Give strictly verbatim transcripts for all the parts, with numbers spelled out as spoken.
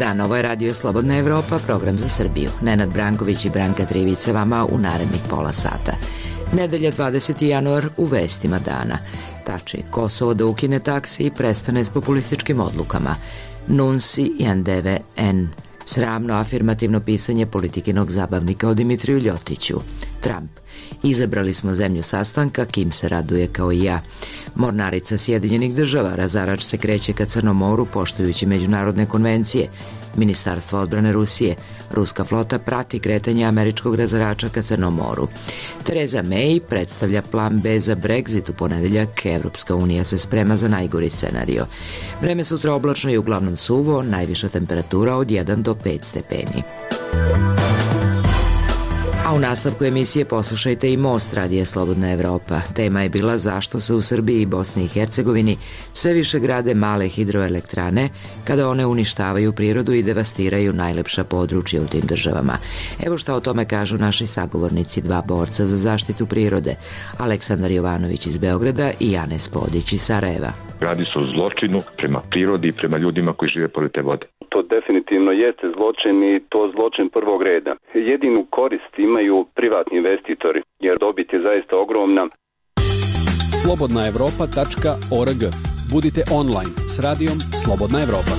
dan, ovo je Radio Slobodna Evropa, program za Srbiju. Nenad Branković i Branka Trivica vama u narednih pola sata. Nedelja dvadeseti januar u vestima dana. Tači, Kosovo da ukine taksi i prestane s populističkim odlukama. Nunsi i Andeve N. Sramno afirmativno pisanje politikinog zabavnika o Dimitriju Ljotiću. Trump. Izabrali smo zemlju sastanka, Kim se raduje kao i ja. Mornarica Sjedinjenih država, razarač se kreće ka Crnom moru poštujući međunarodne konvencije. Ministarstvo odbrane Rusije. Ruska flota prati kretanje američkog razarača ka Crnom moru. Theresa May predstavlja plan B za Brexit u ponedeljak. Evropska unija se sprema za najgori scenario. Vreme sutra oblačno i uglavnom suvo, najviša temperatura od jedan do pet stepeni. A u nastavku emisije poslušajte i Most Radija Slobodna Evropa. Tema je bila zašto se u Srbiji i Bosni i Hercegovini sve više grade male hidroelektrane kada one uništavaju prirodu i devastiraju najlepša područja u tim državama. Evo šta o tome kažu naši sagovornici, dva borca za zaštitu prirode, Aleksandar Jovanović iz Beograda i Janez Podić iz Sarajeva. Radi se o zločinu prema prirodi i prema ljudima koji žive pored te vode. To definitivno jeste zločin i to zločin prvog reda. Jedinu korist imaju privatni investitori, jer dobit je zaista ogromna. slobodna evropa tačka org. Budite online s radijom Slobodna Evropa.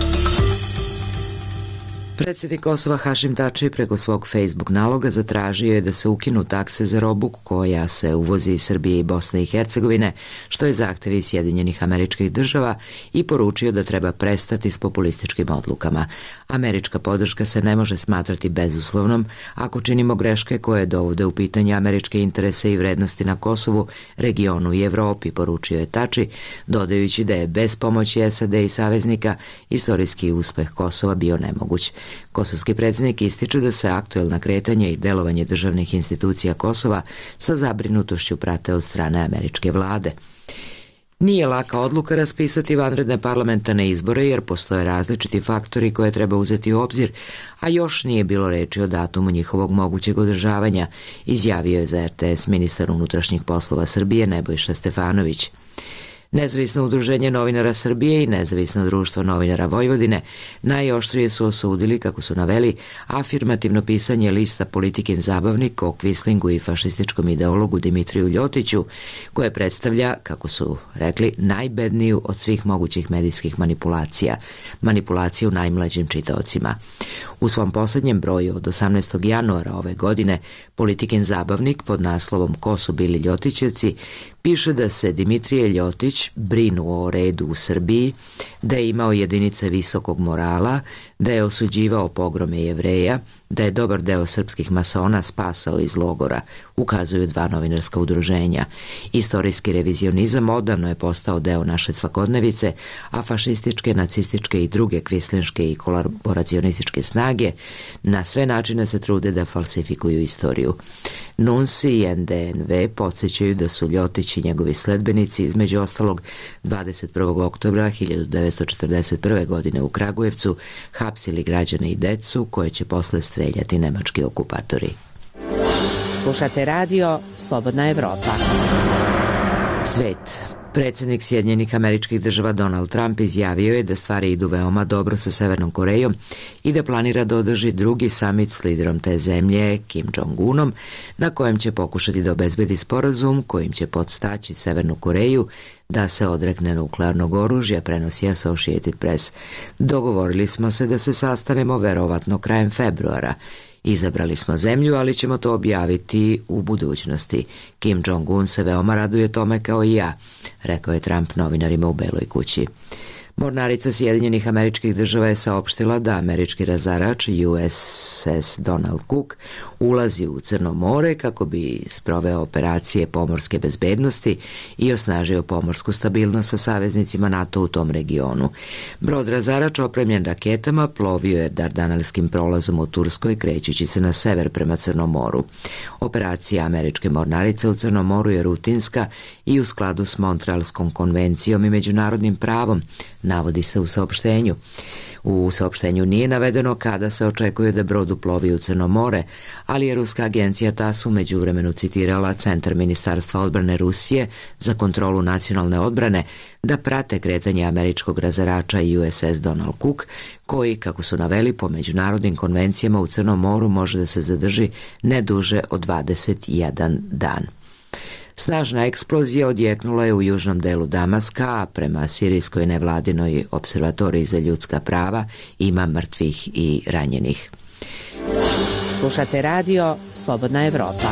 Predsjednik Kosova Hašim Tači preko svog Facebook naloga zatražio je da se ukinu takse za robu koja se uvozi iz Srbije i Bosne i Hercegovine, što je zahtev iz Sjedinjenih Američkih Država, i poručio da treba prestati s populističkim odlukama. Američka podrška se ne može smatrati bezuslovnom ako činimo greške koje dovode u pitanje američke interese i vrednosti na Kosovu, regionu i Evropi, poručio je Tači, dodajući da je bez pomoći S A D i saveznika istorijski uspeh Kosova bio nemoguć. Kosovski predsjednik ističe da se aktuelna kretanja i delovanje državnih institucija Kosova sa zabrinutošću prate od strane američke vlade. Nije laka odluka raspisati vanredne parlamentarne izbore jer postoje različiti faktori koje treba uzeti u obzir, a još nije bilo reči o datumu njihovog mogućeg održavanja, izjavio je za R T S ministar unutrašnjih poslova Srbije Nebojša Stefanović. Nezavisno udruženje novinara Srbije i Nezavisno društvo novinara Vojvodine najoštrije su osudili, kako su naveli, afirmativno pisanje lista Politikin zabavnik o kvislingu i fašističkom ideologu Dimitriju Ljotiću, koje predstavlja, kako su rekli, najbedniju od svih mogućih medijskih manipulacija, manipulaciju najmlađim čitaocima. U svom posljednjem broju od osamnaestog januara ove godine Politikin zabavnik pod naslovom Ko su bili Ljotićevci piše da se Dimitrije Ljotić brinu o redu u Srbiji, da je imao jedinice visokog morala, da je osuđivao pogrome Jevreja, da je dobar deo srpskih masona spasao iz logora, ukazuju dva novinarska udruženja. Istorijski revizionizam odavno je postao deo naše svakodnevice, a fašističke, nacističke i druge kvislinške i kolaboracionističke snage na sve načine se trude da falsifikuju istoriju. Nunsi i N D N V podsjećaju da su Ljotić i njegovi sledbenici između ostalog dvadeset prvog oktobra hiljadu devetsto četrdeset prve. godine u Kragujevcu hapsili građane i decu koje će posle streljati nemački okupatori. Slušate radio Slobodna Evropa. Svet. Predsjednik Sjedinjenih Američkih Država Donald Trump izjavio je da stvari idu veoma dobro sa Severnom Korejom i da planira da održi drugi samit s liderom te zemlje, Kim Jong-unom, na kojem će pokušati da obezbedi sporazum kojim će podstaći Severnu Koreju da se odrekne nuklearnog oružja, prenosi Associated Press. Dogovorili smo se da se sastanemo verovatno krajem februara. Izabrali smo zemlju, ali ćemo to objaviti u budućnosti. Kim Jong-un se veoma raduje tome kao i ja, rekao je Trump novinarima u Beloj kući. Mornarica Sjedinjenih Američkih Država je saopštila da američki razarač U S S Donald Cook ulazi u Crno more kako bi sproveo operacije pomorske bezbednosti i osnažio pomorsku stabilnost sa saveznicima NATO u tom regionu. Brod razarač opremljen raketama plovio je Dardanelskim prolazom u Turskoj krećući se na sever prema Crnom moru. Operacija američke mornarice u Crnom moru je rutinska i u skladu s Montrealskom konvencijom i međunarodnim pravom, navodi se u saopštenju. U saopštenju nije navedeno kada se očekuje da brod uplovi u Crno more, ali je ruska agencija T A S u međuvremenu citirala Centar Ministarstva odbrane Rusije za kontrolu nacionalne odbrane da prate kretanje američkog razarača U S S Donald Cook, koji, kako su naveli, po međunarodnim konvencijama u Crnom moru može da se zadrži ne duže od dvadeset jedan dan. Snažna eksplozija odjeknula je u južnom delu Damaska, a prema sirijskoj nevladinoj observatoriji za ljudska prava ima mrtvih i ranjenih. Slušate radio Slobodna Evropa.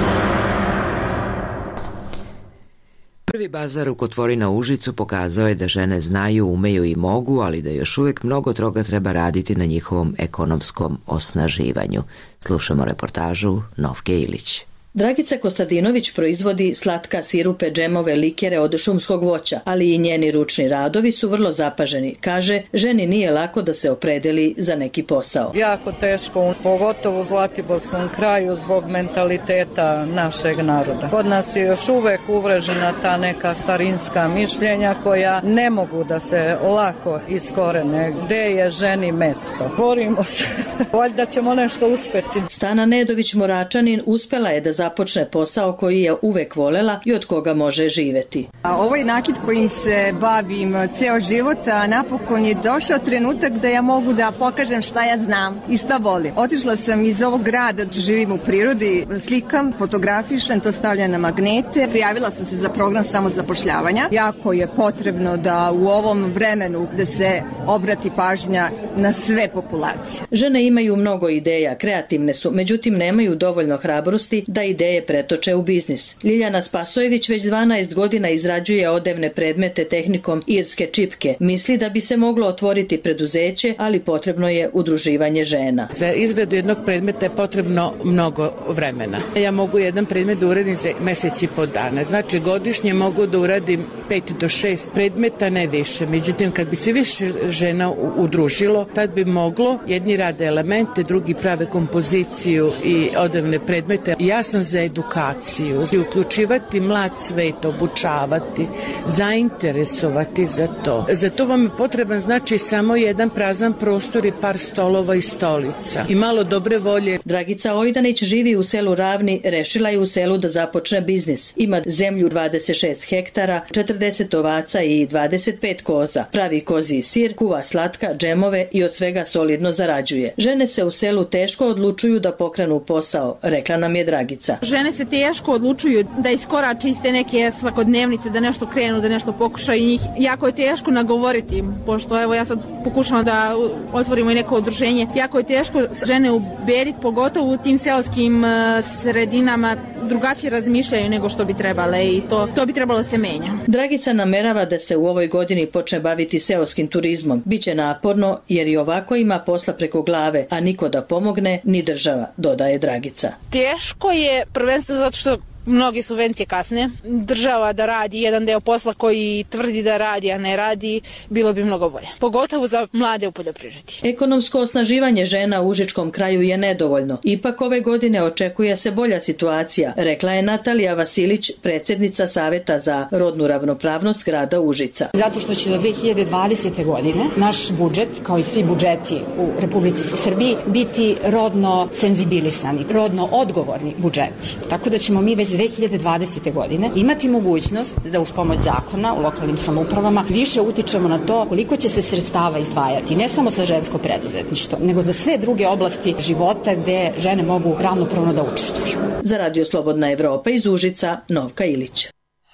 Prvi bazar u Kotvori na Užicu pokazao je da žene znaju, umeju i mogu, ali da još uvijek mnogo toga treba raditi na njihovom ekonomskom osnaživanju. Slušamo reportažu Novke Ilić. Dragica Kostadinović proizvodi slatka, sirupe, džemove, likere od šumskog voća, ali i njeni ručni radovi su vrlo zapaženi. Kaže, ženi nije lako da se opredeli za neki posao. Jako teško, pogotovo u Zlatiborskom kraju zbog mentaliteta našeg naroda. Kod nas je još uvek uvrežena ta neka starinska mišljenja koja ne mogu da se lako iskorene. Gde je ženi mesto? Borimo se. Valjda ćemo nešto uspeti. Stana Nedović Moračanin uspela je da započne posao koji je uvek volela i od koga može živeti. Ovaj nakit kojim se bavim ceo život, a napokon je došao trenutak da ja mogu da pokažem šta ja znam i šta volim. Otišla sam iz ovog grada, živim u prirodi, slikam, fotografišem, to stavljam na magnete. Prijavila sam se za program samozapošljavanja. Jako je potrebno da u ovom vremenu da se obrati pažnja na sve populacije. Žene imaju mnogo ideja, kreativne su, međutim nemaju dovoljno hrabrosti da ideje pretoče u biznis. Ljiljana Spasojević već dvanaest godina izrađuje odevne predmete tehnikom irske čipke. Misli da bi se moglo otvoriti preduzeće, ali potrebno je udruživanje žena. Za izradu jednog predmeta je potrebno mnogo vremena. Ja mogu jedan predmet da uradim za mesec i po dana. Znači godišnje mogu da uradim pet do šest predmeta, ne više. Međutim, kad bi se više žena udružilo, tad bi moglo, jedni rade elemente, drugi prave kompoziciju i odevne predmete. Ja sam za edukaciju, uključivati mlad svet, obučavati, zainteresovati za to. Za to vam je potreban znači samo jedan prazan prostor i par stolova i stolica i malo dobre volje. Dragica Ojdanić živi u selu Ravni, rešila je u selu da započne biznis. Ima zemlju dvadeset šest hektara, četrdeset ovaca i dvadeset pet koza. Pravi kozji sir, kuva slatka, džemove i od svega solidno zarađuje. Žene se u selu teško odlučuju da pokrenu posao, rekla nam je Dragica. Žene se teško odlučuju da iskorače iz te neke svakodnevnice, da nešto krenu, da nešto pokušaju i njih. Jako je teško nagovoriti, pošto evo ja sad pokušavam da otvorimo i neko udruženje. Jako je teško žene ubediti, pogotovo u tim seoskim sredinama, drugačije razmišljaju nego što bi trebale i to, to bi trebalo se menja. Dragica namerava da se u ovoj godini počne baviti seoskim turizmom. Biće naporno jer i ovako ima posla preko glave, a niko da pomogne, ni država, dodaje Dragica. Teško je prvenstveno zato što mnoge subvencije kasne. Država da radi jedan deo posla koji tvrdi da radi, a ne radi, bilo bi mnogo bolje. Pogotovo za mlade u poljoprivredi. Ekonomsko osnaživanje žena u užičkom kraju je nedovoljno. Ipak ove godine očekuje se bolja situacija, rekla je Natalija Vasilić, predsjednica Saveta za rodnu ravnopravnost grada Užica. Zato što će do dve hiljade dvadesete. godine naš budžet, kao i svi budžeti u Republici Srbiji, biti rodno senzibilisani, rodno odgovorni budžeti. Tako da ćemo mi već dve hiljade dvadesete. godine imati mogućnost da uz pomoć zakona u lokalnim samoupravama više utičemo na to koliko će se sredstava izdvajati, ne samo za žensko preduzetništvo, nego za sve druge oblasti života gde žene mogu ravnopravno da učestvuju. Za Radio Slobodna Evropa iz Užica, Novka Ilić.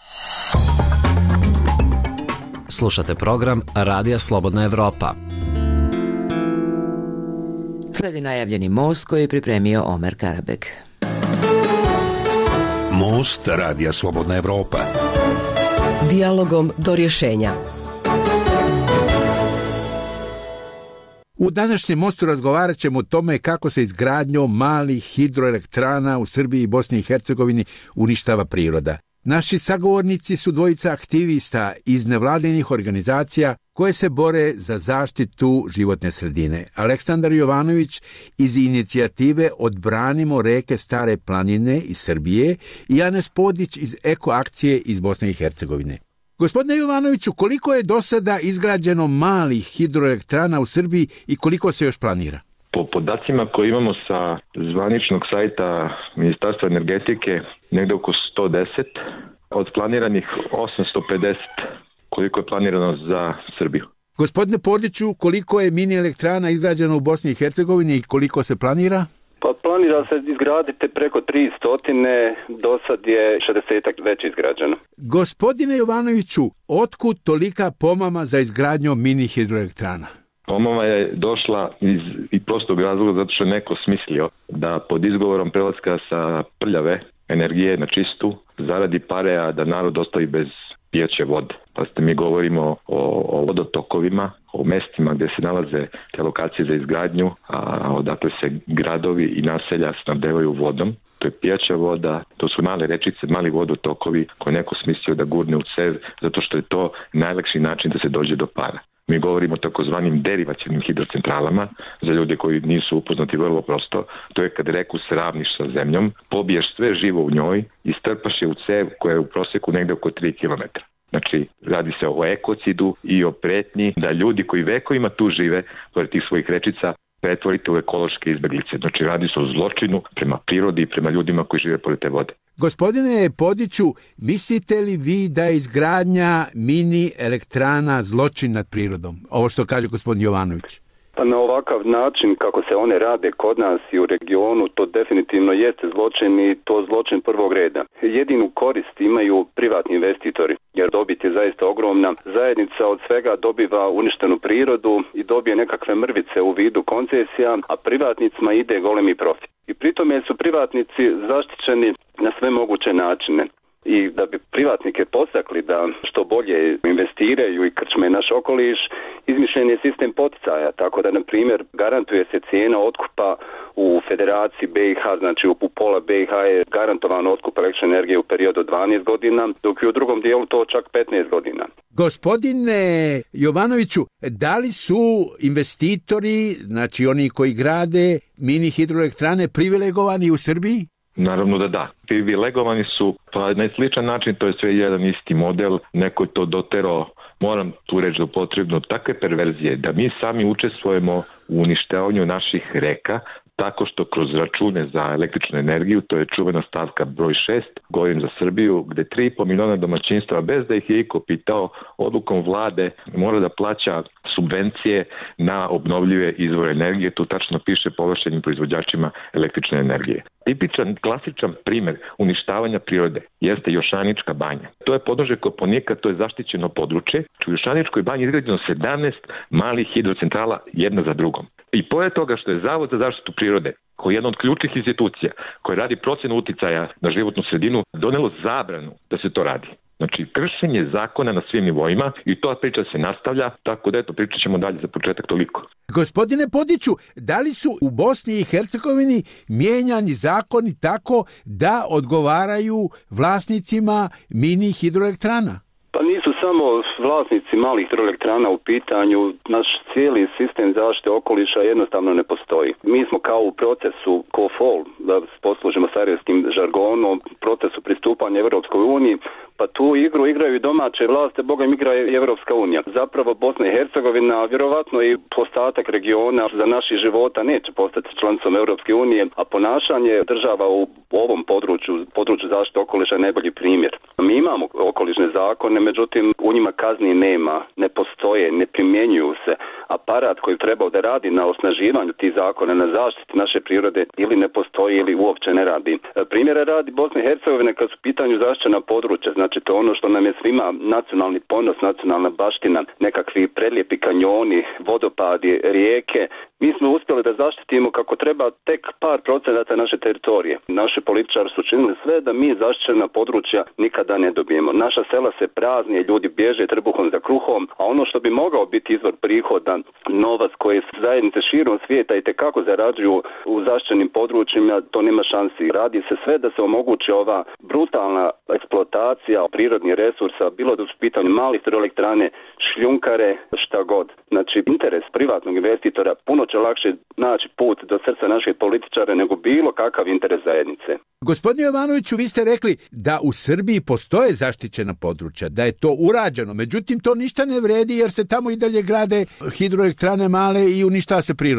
Slušate program Radija Slobodna Evropa. Sledi najavljeni most koji je pripremio Omer Karabek. Most Radija Slobodna Evropa. Dijalogom do rješenja. U današnjem mostu razgovarat ćemo o tome kako se izgradnjom malih hidroelektrana u Srbiji i Bosni i Hercegovini uništava priroda. Naši sagovornici su dvojica aktivista iz nevladinih organizacija koje se bore za zaštitu životne sredine. Aleksandar Jovanović iz inicijative Odbranimo reke Stare planine iz Srbije i Anes Podić iz Eko akcije iz Bosne i Hercegovine. Gospodine Jovanoviću, koliko je do sada izgrađeno malih hidroelektrana u Srbiji i koliko se još planira? Po podacima koje imamo sa zvaničnog sajta Ministarstva energetike, negde oko sto deset od planiranih osamsto pedeset, koliko je planirano za Srbiju. Gospodine Podiću, koliko je mini elektrana izgrađeno u Bosni i Hercegovini i koliko se planira? Pa planira se izgraditi preko tristo, do sad je šezdeset već izgrađeno. Gospodine Jovanoviću, otkud tolika pomama za izgradnjom mini hidroelektrana? Pomama je došla iz i prostog razloga zato što je neko smislio da pod izgovorom prelaska sa prljave energije na čistu zaradi pare, a da narod ostavi bez pijaće vode. Pa ste mi govorimo o, o vodotokovima, o mestima gdje se nalaze te lokacije za izgradnju, a odakle se gradovi i naselja snabdevaju vodom. To je pijaća voda, to su male rečice, mali vodotokovi koje neko smislio da gurne u cev, zato što je to najlakši način da se dođe do para. Mi govorimo o takozvanim derivacionim hidrocentralama, za ljude koji nisu upoznati vrlo prosto. To je kad reku sravniš sa zemljom, pobiješ sve živo u njoj i strpaš je u cev koja je u proseku negde oko tri kilometra. Znači, radi se o ekocidu i o pretnji da ljudi koji vekovima tu žive, pored tih svojih rečica, pretvorite u ekološke izbeglice. Znači, radi se o zločinu prema prirodi i prema ljudima koji žive pored te vode. Gospodine Podiću, mislite li vi da je izgradnja mini elektrana zločin nad prirodom? Ovo što kaže gospodin Jovanović. Pa na ovakav način kako se one rade kod nas i u regionu, to definitivno jeste zločin i to zločin prvog reda. Jedinu korist imaju privatni investitori, jer dobit je zaista ogromna. Zajednica od svega dobiva uništenu prirodu i dobije nekakve mrvice u vidu koncesija, a privatnicima ide golemi profit. I pritome su privatnici zaštićeni na sve moguće načine. I da bi privatnike postakli da što bolje investiraju i krčme naš okoliš, izmišljen je sistem poticaja, tako da, na primjer, garantuje se cijena otkupa u Federaciji B i H, znači u pola B i H je garantovan otkup električne energije u periodu od dvanaest godina, dok je u drugom dijelu to čak petnaest godina. Gospodine Jovanoviću, da li su investitori, znači oni koji grade mini hidroelektrane, privilegovani u Srbiji? Naravno da da. Privilegovani su pa na sličan način, to je sve jedan isti model, neko je to doterao, moram tu reći da potrebno takve perverzije da mi sami učestvujemo u uništavanju naših reka tako što kroz račune za električnu energiju, to je čuvena stavka broj šest, govorim za Srbiju, gde tri i po miliona domaćinstva, bez da ih je iko pitao, odlukom vlade mora da plaća subvencije na obnovljive izvore energije, tu tačno piše povlašćenim proizvođačima električne energije. Tipičan, klasičan primjer uništavanja prirode jeste Jošanička banja. To je podnožje Kopaonika, to je zaštićeno područje. U Jošaničkoj banji izgrađeno sedamnaest malih hidrocentrala jedna za drugom. I pored toga što je Zavod za zaštitu prirode, koji je jedna od ključnih institucija koji radi procenu uticaja na životnu sredinu, donelo zabranu da se to radi. Znači, kršenje zakona na svim nivoima i to priča se nastavlja, tako da eto, pričat ćemo dalje za početak toliko. Gospodine Podiću, da li su u Bosni i Hercegovini mijenjani zakoni tako da odgovaraju vlasnicima mini hidroelektrana? Pa nisu samo vlasnici malih hidroelektrana u pitanju, naš cijeli sistem zaštite okoliša jednostavno ne postoji. Mi smo kao u procesu C O F O L, da poslužimo sarajevskim žargonom, procesu pristupanja Evropskoj uniji, pa tu igru igraju i domaće vlasti, boga im igra i Evropska unija. Zapravo Bosna i Hercegovina, vjerovatno i ostatak regiona za naših života neće postati članicom Evropske unije, a ponašanje država u ovom području, području zaštite okoliša je najbolji primjer. Mi imamo okolišne zakone, međutim u njima kazni nema, ne postoje, ne primjenjuju se. Aparat koji trebao da radi na osnaživanju tih zakona, na zaštiti naše prirode, ili ne postoji ili uopće ne radi. Primjera radi Bosne i Hercegovine kad su pitanju zaštićena područja, znači to je ono što nam je svima nacionalni ponos, nacionalna baština, nekakvi prelijepi kanjoni, vodopadi, rijeke. Mi smo uspjeli da zaštitimo kako treba tek par procenata naše teritorije. Naši političari su činili sve da mi zaštićena područja nikada ne dobijemo. Naša sela se prazni, ljudi bježe trbuhom za kruhom, a ono što bi mogao biti izvor prihoda, novac koji zajednice širom svijeta i tekako zarađuju u zaštićenim područjima, to nema šansi. Radi se sve da se omogući ova brutalna eksploatacija prirodnih resursa, bilo da su u pitanju malih hidroelektrane, šljunkare, šta god. Znači, interes privatnog investitora puno će lakše naći put do srca naših političara nego bilo kakav interes zajednice. Gospodine Jovanoviću, vi ste rekli da u Srbiji postoje zaštićena područja, da je to urađeno, međutim to ništa ne vredi jer se tamo i dalje grade hidroelektrane male i uništava se priroda.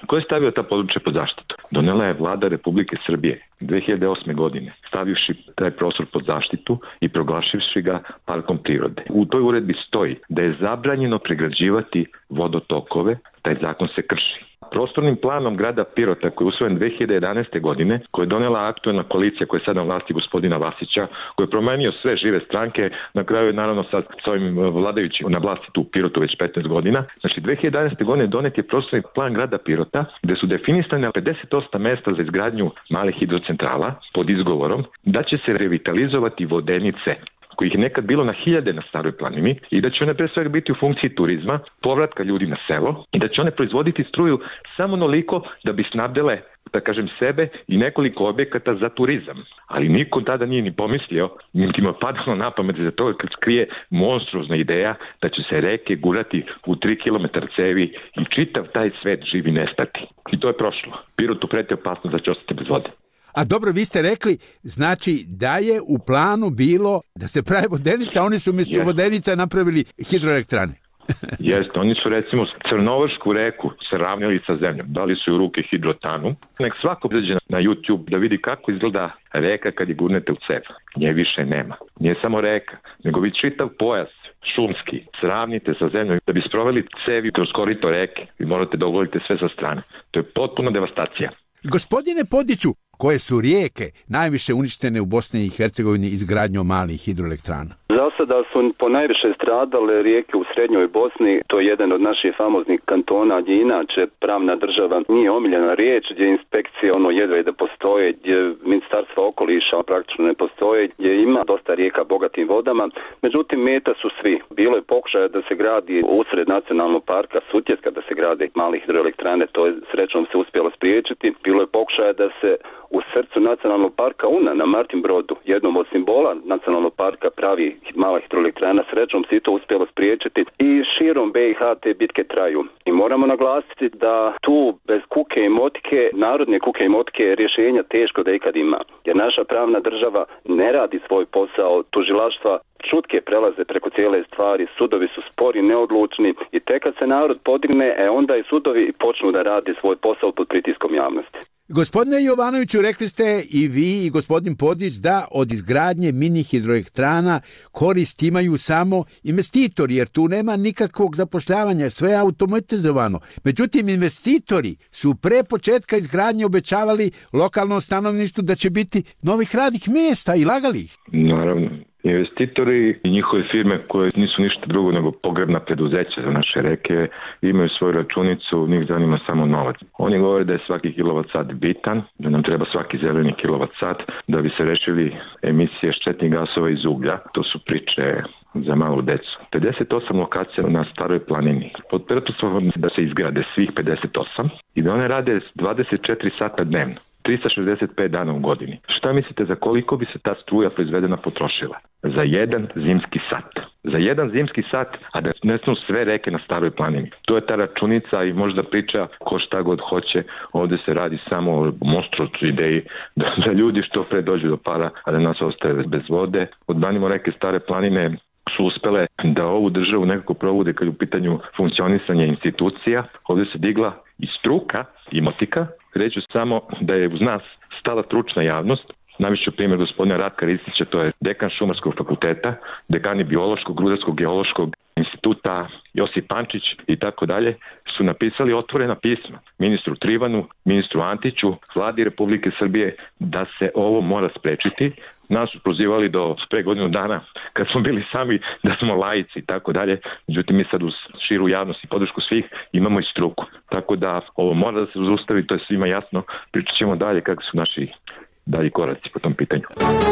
Ko je stavio ta područja pod zaštitu? Donela je vlada Republike Srbije dve hiljade osme godine, stavivši taj prostor pod zaštitu i proglašivši ga parkom prirode. U toj uredbi stoji da je zabranjeno pregrađivati vodotokove, taj zakon se krši. Prostornim planom grada Pirota koji je usvojen dve hiljade jedanaeste godine, koji je donela aktuelna koalicija koja je sad na vlasti gospodina Vasića, koji je promenio sve žive stranke, na kraju je naravno sad s ovim vladajućim na vlasti tu u Pirotu već petnaest godina. Znači dve hiljade jedanaeste godine donet je prostorni plan grada Pirota gde su definisane pedeset osam mesta za izgradnju malih hidrocentrala pod izgovorom da će se revitalizovati vodenice kojih je nekad bilo na hiljade na Staroj planini i da će one pre svega biti u funkciji turizma, povratka ljudi na selo i da će one proizvoditi struju samo onoliko da bi snabdele, da kažem, sebe i nekoliko objekata za turizam. Ali niko tada nije ni pomislio, niti mu je padalo na pamet za to kad skrije monstruozna ideja da će se reke gurati u tri kilometra cevi i čitav taj svet živi nestati. I to je prošlo. Pirotu preti opasnost da će ostati bez vode. A dobro, vi ste rekli, znači da je u planu bilo da se pravi vodenica, a oni su umjesto yes. vodenica napravili hidroelektrane. Jeste, oni su recimo Crnovršku reku sravnjali sa zemljom, dali su u ruke hidrotanu. Nek svako izađe na YouTube da vidi kako izgleda reka kad je gurnete u cev. Nje više nema. Nije samo reka, nego vi čitav pojas šumski sravnite sa zemljom da bi sproveli cevi kroz korito reke. Vi morate da ogolite sve sa strane. To je potpuna devastacija. Gospodine Podiću, koje su rijeke najviše uništene u Bosni i Hercegovini izgradnjom malih hidroelektrana? Za sada su ponajviše stradale rijeke u srednjoj Bosni, to je jedan od naših famoznih kantona gdje inače pravna država nije omiljena riječ, gdje inspekcije ono jedva da postoje, gdje ministarstva okoliša praktično ne postoje, gdje ima dosta rijeka bogatim vodama. Međutim, meta su svi. Bilo je pokušaja da se gradi usred nacionalnog parka Sutjeska, da se grade malih hidroelektrane, to je srećom se uspjelo spriječiti. Bilo je pokušaja da se u srcu nacionalnog parka Una na Martin Brodu, jednom od simbola nacionalnog parka, pravi mala hidroelektrana, srećom se i to uspjelo spriječiti i širom B i H te bitke traju. I moramo naglasiti da tu bez kuke i motike, narodne kuke i motike, rješenja teško da ikad ima. Jer naša pravna država ne radi svoj posao, tužilaštva šutke prelaze preko cijele stvari, sudovi su spori, neodlučni i tek kad se narod podigne, e onda i sudovi počnu da radi svoj posao pod pritiskom javnosti. Gospodine Jovanoviću, rekli ste i vi i gospodin Podić da od izgradnje mini hidroelektrana korist imaju samo investitori, jer tu nema nikakvog zapošljavanja, sve je automatizovano. Međutim, investitori su pre početka izgradnje obećavali lokalnom stanovništvu da će biti novih radnih mjesta i lagali ih. Naravno. Investitori i njihove firme koje nisu ništa drugo nego pogrebna preduzeća za naše reke imaju svoju računicu, njih zanima samo novac. Oni govore da je svaki kilovat sat bitan, da nam treba svaki zeleni kilovat sat da bi se rešili emisije štetnih gasova iz uglja. To su priče za malu decu. pedeset osam lokacija na Staroj planini. Pod pretpostavkom da se izgrade svih pedeset osam i da one rade dvadeset četiri sata dnevno. trista šezdeset pet dana u godini. Šta mislite za koliko bi se ta struja proizvedena potrošila? Za jedan zimski sat. Za jedan zimski sat, a da nesnu sve reke na Staroj planini. To je ta računica i možda priča ko šta god hoće. Ovdje se radi samo o monstruoznoj ideji da, da ljudi što pre dođu do para, a da nas ostaje bez vode. Odbranimo reke Stare planine su uspele da ovu državu nekako provude kad je u pitanju funkcionisanja institucija. Ovdje se digla i struka i motika. Reću samo da je uz nas stala stručna javnost. Navišću primjer gospodina Ratka Ristića, to je dekan Šumarskog fakulteta, dekani Biološkog, Rudarskog, Geološkog instituta, Josip Pančić i tako dalje, su napisali otvorena pisma ministru Trivanu, ministru Antiću, vladi Republike Srbije da se ovo mora sprečiti. Nas su prozivali do pre godinu dana kad smo bili sami da smo laici i tako dalje. Međutim, mi sad uz širu javnost i podršku svih imamo i struku. Tako da ovo mora da se zaustavi, to je svima jasno. Pričat ćemo dalje kako su naši dalji koraci po tom pitanju.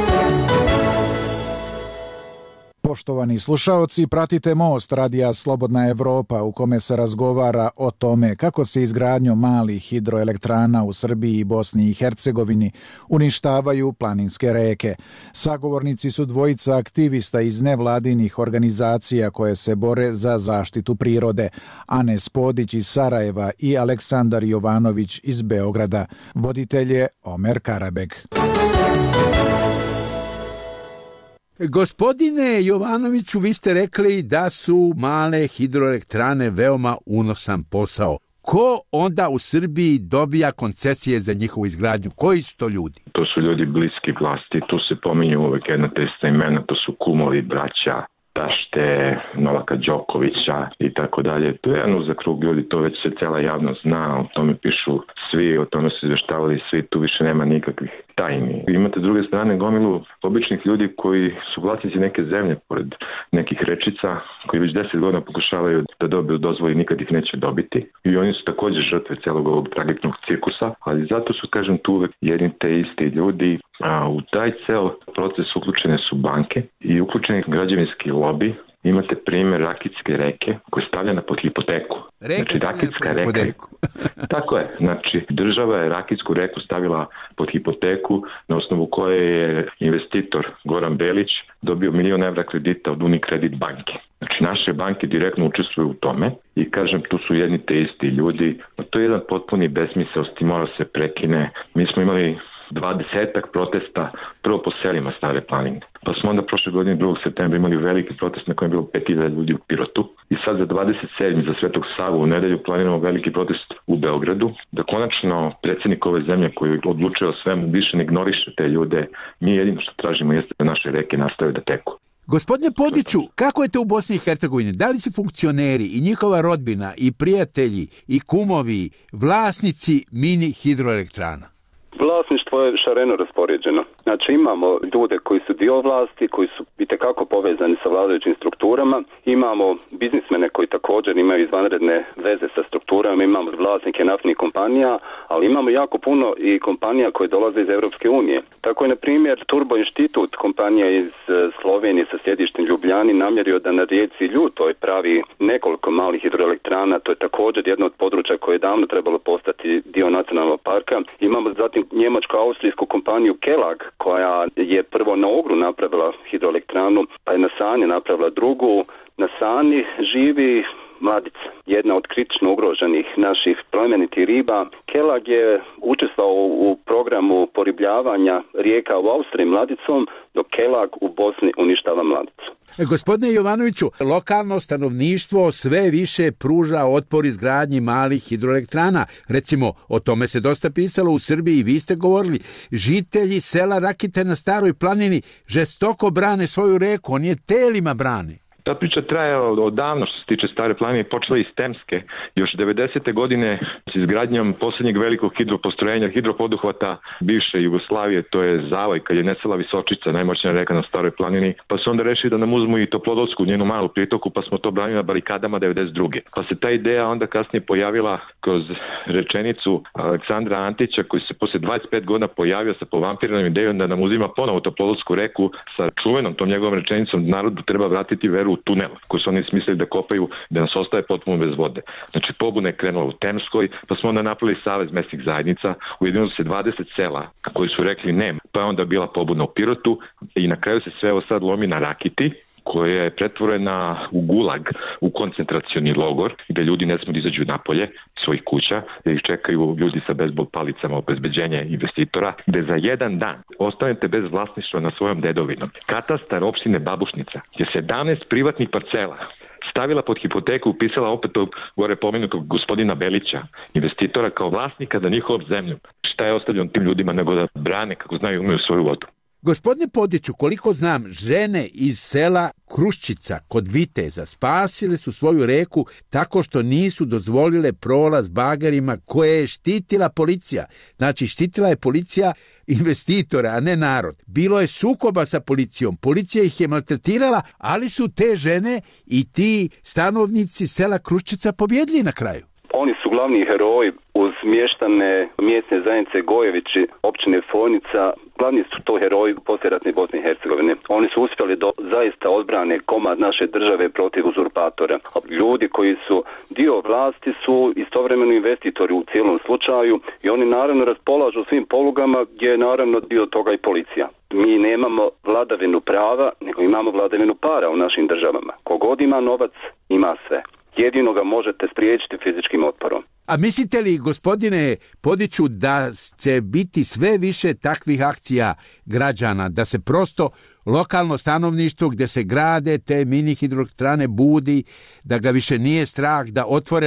Poštovani slušaoci, pratite Most radija Slobodna Evropa u kome se razgovara o tome kako se izgradnjom malih hidroelektrana u Srbiji i Bosni i Hercegovini uništavaju planinske reke. Sagovornici su dvojica aktivista iz nevladinih organizacija koje se bore za zaštitu prirode, Anes Podić iz Sarajeva i Aleksandar Jovanović iz Beograda. Voditelj je Omer Karabeg. Gospodine Jovanoviću, vi ste rekli da su male hidroelektrane veoma unosan posao. Ko onda u Srbiji dobija koncesije za njihovu izgradnju? Koji su to ljudi? To su ljudi bliski vlasti, tu se pominju uvek jedna te ista imena, to su kumovi, braća, tašte, Novaka Đokovića i tako dalje. To je jedan uzak krug ljudi, to već se cela javnost zna, o tome pišu svi, o tome su izveštavali svi, tu više nema nikakvih tajni. Imate s druge strane gomilu običnih ljudi koji su vlasnici neke zemlje pored nekih rečica, koji već deset godina pokušavaju da dobiju dozvoli i nikad ih neće dobiti. I oni su također žrtve celog ovog tragičnog cirkusa, ali zato su, kažem, tu uvek jedni te isti ljudi. A u taj ceo proces uključene su banke i uključeni građevinski lobi. Imate primjer Rakitske reke koja je stavljena pod hipoteku. Reka znači, Rakitska reka, tako je. Znači, država je Rakitsku reku stavila pod hipoteku na osnovu koje je investitor Goran Belić dobio milion evra kredita od Unicredit banke. Znači, naše banke direktno učestvuju u tome i, kažem, tu su jedni te isti ljudi. To je jedan potpuni besmisao, s tim mora se prekine. Mi smo imali dvadesetak protesta prvo po selima Stare planine. Pa smo onda prošle godine drugog septembra imali veliki protest na kojem je bilo pet hiljada ljudi u Pirotu. I sad za dvadeset sedmi za Svetog Savu u nedelju planiramo veliki protest u Beogradu. Da konačno predsjednik ove zemlje koji odlučuje o svemu više ne ignoriše te ljude. Mi jedino što tražimo jeste da naše reke nastave da teku. Gospodine Podiću, kako je to u Bosni i Hercegovini? Da li su funkcioneri i njihova rodbina i prijatelji i kumovi vlasnici mini hidroelektrana? Vlasništvo je šareno raspoređeno. Znači imamo ljude koji su dio vlasti, koji su itekako povezani sa vladajućim strukturama, imamo biznismene koji također imaju izvanredne veze sa strukturama, imamo vlasnike naftnih kompanija, ali imamo jako puno i kompanija koje dolaze iz Europske unije. Tako je, na primjer, Turbo Institut, kompanija iz Slovenije sa sjedištem Ljubljani, namjerio da na rijeci Ljutoj pravi nekoliko malih hidroelektrana. To je također jedno od područja koje je davno trebalo postati dio nacionalnog parka. Imamo zatim njemačko-austrijsku kompaniju Kelag, koja je prvo na Ogru napravila hidroelektranu, pa je na Sani napravila drugu. Na Sani živi mladica, jedna od kritično ugroženih naših plemenitih riba. Kelag je učestvovao u programu poribljavanja rijeka u Austriji mladicom, dok Kelag u Bosni uništava mladicu. Gospodine Jovanoviću, lokalno stanovništvo sve više pruža otpor izgradnji malih hidroelektrana. Recimo, o tome se dosta pisalo u Srbiji i vi ste govorili. Žitelji sela Rakite na Staroj planini žestoko brane svoju reku, on je telima brane. Ta priča traje odavno što se tiče Stare planine, počela iz Temske. Još devedesete godine s izgradnjom posljednjeg velikog hidropostrojenja, hidropoduhvata bivše Jugoslavije, to je Zavoj, kad je nestala Visočica, najmoćnija reka na Staroj planini, pa su onda rešili da nam uzmu i Toplodolsku, njenu malu pritoku, pa smo to branili na barikadama devedeset druge. Pa se ta ideja onda kasnije pojavila kroz rečenicu Aleksandra Antića, koji se posle dvadeset pet godina pojavio sa povampiranom idejom da nam uzima ponovo Toplodolsku reku sa čuvenom tom njegovom rečenicom: narodu treba vratiti veru u tunel koji su oni smislili da kopaju, da nas ostaje potpuno bez vode. Znači, pobuna je krenula u Temskoj, pa smo onda napravili savez mesnih zajednica, ujedinilo se dvadeset sela koji su rekli ne, pa je onda bila pobuna u Pirotu i na kraju se sve ovo sad lomi na Rakiti, koja je pretvorena u gulag, u koncentracioni logor, gde ljudi ne smiju da izađu napolje svojih kuća, gde ih čekaju ljudi sa bejzbol palicama, obezbeđenje investitora, gde za jedan dan ostanete bez vlasništva na svojom dedovinom. Katastar opštine Babušnica je sedamnaest privatnih parcela stavila pod hipoteku, upisala opet tog gore pomenutog gospodina Belića, investitora, kao vlasnika za njihovom zemljom. Šta je ostavljeno tim ljudima nego da brane kako znaju umeju svoju vodu? Gospodine Podiću, koliko znam, žene iz sela Kruščica kod Viteza spasile su svoju reku tako što nisu dozvolile prolaz bagerima koje je štitila policija. Znači, štitila je policija investitora, a ne narod. Bilo je sukoba sa policijom, policija ih je maltretirala, ali su te žene i ti stanovnici sela Kruščica pobjedili na kraju. Oni su glavni heroji uz mještane mjesne zajednice Gojevići, općine Fojnica. Glavni su to heroji poslijeratne Bosne i Hercegovine. Oni su uspjeli do zaista odbrane komad naše države protiv uzurpatora. Ljudi koji su dio vlasti su istovremeno investitori u cijelom slučaju i oni naravno raspolažu svim polugama gdje je naravno dio toga i policija. Mi nemamo vladavinu prava, nego imamo vladavinu para u našim državama. Kogod ima novac, ima sve. Jedino ga možete spriječiti fizičkim otporom. A mislite li, gospodine Podiću, da će biti sve više takvih akcija građana, da se prosto lokalno stanovništvo gdje se grade te mini hidroelektrane budi, da ga više nije strah, da otvoreno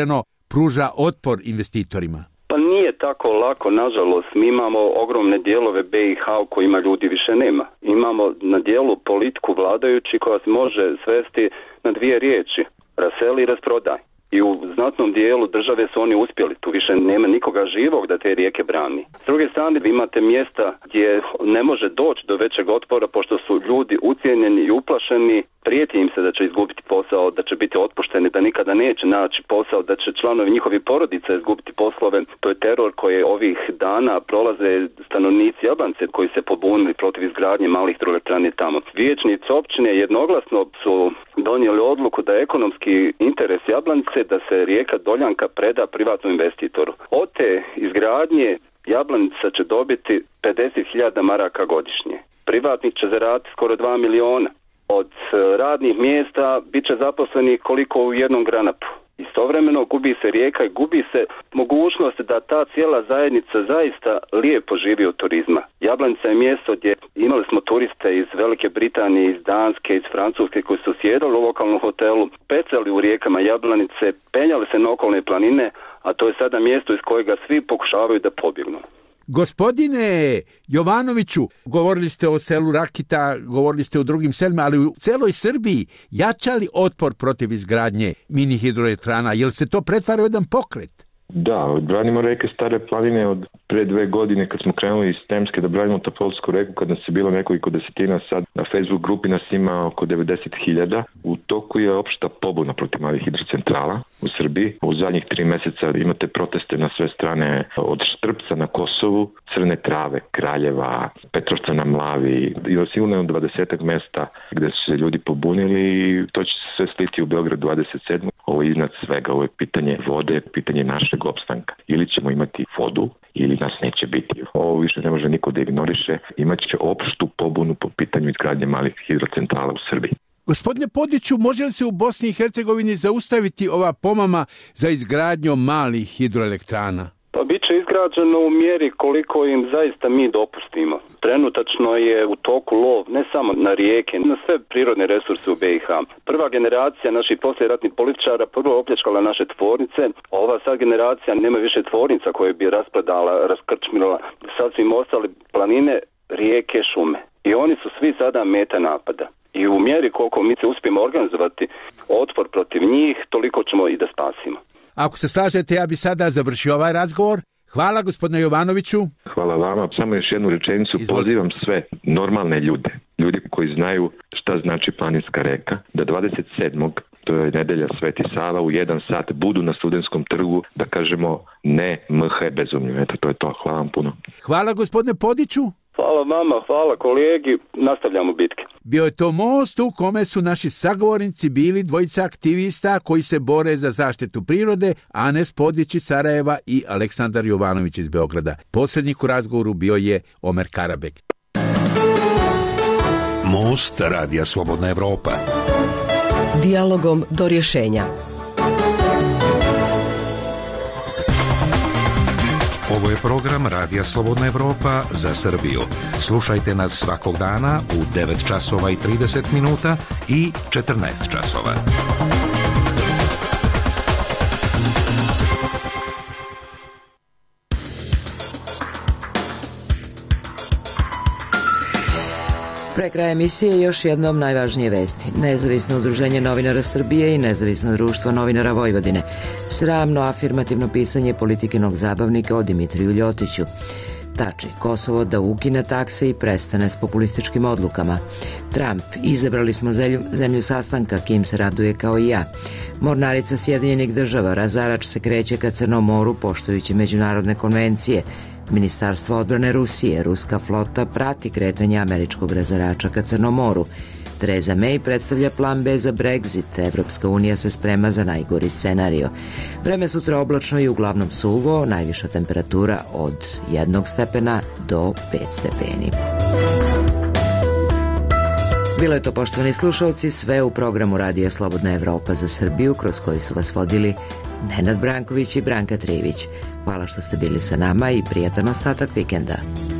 pruža otpor investitorima? Pa nije tako lako, nažalost. Mi imamo ogromne dijelove be i ha u kojima ljudi više nema. Imamo na dijelu politiku vladajući koja se može svesti na dvije riječi. Raseli i rasprodaj. I u znatnom dijelu države su oni uspjeli. Tu više nema nikoga živog da te rijeke brani. S druge strane, vi imate mjesta gdje ne može doći do većeg otpora pošto su ljudi ucijenjeni i uplašeni. Prijeti im se da će izgubiti posao, da će biti otpušteni, da nikada neće naći posao, da će članovi njihovi porodica izgubiti poslove. To je teror koji ovih dana prolaze stanovnici Jablanice koji se pobunili protiv izgradnje malih hidroelektrana tamo. Vijećnici općine jednoglasno su donijeli odluku da je ekonomski interes Jablanice da se rijeka Doljanka preda privatnom investitoru. Od te izgradnje Jablanica će dobiti pedeset hiljada maraka godišnje. Privatnik će zaraditi skoro dva miliona. Od radnih mjesta bit će zaposleni koliko u jednom granapu. Istovremeno gubi se rijeka i gubi se mogućnost da ta cijela zajednica zaista lijepo živi od turizma. Jablanica je mjesto gdje imali smo turiste iz Velike Britanije, iz Danske, iz Francuske koji su sjedali u lokalnom hotelu, pecali u rijekama Jablanice, penjali se na okolne planine, a to je sada mjesto iz kojega svi pokušavaju da pobjegnu. Gospodine Jovanoviću, govorili ste o selu Rakita, govorili ste o drugim selima, ali u celoj Srbiji jača li otpor protiv izgradnje mini hidroelektrana? Jel se to pretvara u jedan pokret? Da, branimo reke Stare planine od pre dve godine kad smo krenuli iz Temske da branimo Topolsku reku, kad nas je bilo nekoliko desetina, sad na Facebook grupi nas ima oko devedeset hiljada. U toku je opšta pobuna protiv malih hidrocentrala u Srbiji. U zadnjih tri meseca imate proteste na sve strane, od Štrpca na Kosovu, Crne Trave, Kraljeva, Petrovca na Mlavi i sigurno dvadesetak mesta gde su se ljudi pobunili i to će se sve sliti u Beograd dvadeset sedmog Ovo je iznad svega, ovo je pitanje vode, pitanje našeg opstanka. Ili ćemo imati vodu, ili nas neće biti. Ovo više ne može niko da ignoriše. Imat će opštu pobunu po pitanju izgradnje malih hidrocentrala u Srbiji. Gospodine Podiću, može li se u Bosni i Hercegovini zaustaviti ova pomama za izgradnjom malih hidroelektrana? Pa bit će izgrađeno u mjeri koliko im zaista mi dopustimo. Trenutačno je u toku lov ne samo na rijeke, na sve prirodne resurse u be i ha. Prva generacija naših poslijeratnih političara prvo opljačkala naše tvornice, a ova sad generacija nema više tvornica koje bi raspredala, raskrčmila. Sad su im ostali planine, rijeke, šume. I oni su svi sada meta napada. I u mjeri koliko mi se uspijemo organizovati otpor protiv njih, toliko ćemo i da spasimo. Ako se slažete, ja bi sada završio ovaj razgovor. Hvala gospodine Jovanoviću. Hvala vama. Samo još jednu rečenicu. Izvolite. Pozivam sve normalne ljude, ljudi koji znaju šta znači planinska reka, da dvadeset sedmog to je nedelja Sveti Sava, u jedan sat budu na Studentskom trgu da kažemo ne M H bezumlju. Eto, to je to. Hvala vam puno. Hvala gospodine Podiću. Hvala vama, hvala kolegi, nastavljamo bitke. Bio je to most u kome su naši sagovornici bili dvojica aktivista koji se bore za zaštitu prirode, Anes Podić iz Sarajeva i Aleksandar Jovanović iz Beograda. Posrednik u razgovoru bio je Omer Karabek. Most Radija Slobodna Evropa. Dijalogom do rješenja. Ovo je program Radija Slobodna Evropa za Srbiju. Slušajte nas svakog dana u devet časova i trideset minuta i četrnaest časova. Pre kraja emisije još jednom najvažnije vesti. Nezavisno udruženje novinara Srbije i Nezavisno društvo novinara Vojvodine. Sramno afirmativno pisanje politikinog zabavnika o Dimitriju Ljotiću. Tači Kosovo da ukine takse i prestane s populističkim odlukama. Trump, izabrali smo zemlju, zemlju sastanka, Kim se raduje kao i ja. Mornarica Sjedinjenih država, razarač se kreće ka Crnom moru poštujući međunarodne konvencije. Ministarstvo odbrane Rusije, ruska flota prati kretanje američkog razarača ka Crnom moru. Theresa May predstavlja plan B za Brexit. Evropska unija se sprema za najgori scenario. Vreme sutra oblačno i uglavnom suvo, najviša temperatura od jednog stepena do pet stepeni. Bilo je to, poštovani slušalci, sve u programu Radija Slobodna Evropa za Srbiju, kroz koji su vas vodili Nenad Branković i Branka Trivić. Hvala što ste bili sa nama i prijatan ostatak vikenda.